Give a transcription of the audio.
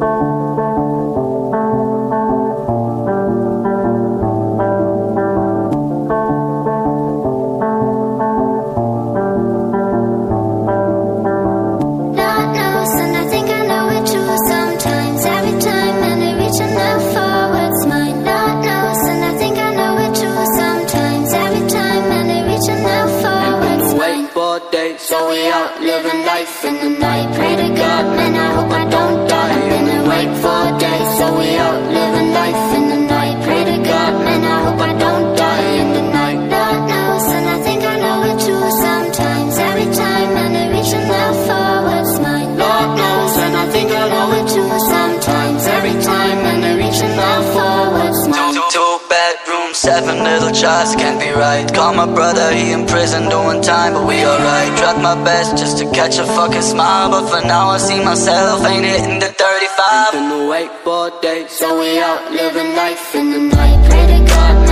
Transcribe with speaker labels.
Speaker 1: So we out living life in the night. Pray to God, man, I hope I don't die. I've been awake for days. So we out living life in the night. Pray to God, man, I hope I don't die in the night. Lord knows, and I think I know it too. Sometimes, every time, and I reaching out for what's mine. Lord knows, and I think I know it too. Sometimes, every time, and I reaching out for what's mine.
Speaker 2: Two bedrooms, 7 little shots, can't be right. Call my brother, he in prison doing time, but we alright. Tried my best just to catch a fucking smile, but for now I see myself ain't hitting the 35.
Speaker 1: Been awake for days, so we out living life in the night. Pray to God,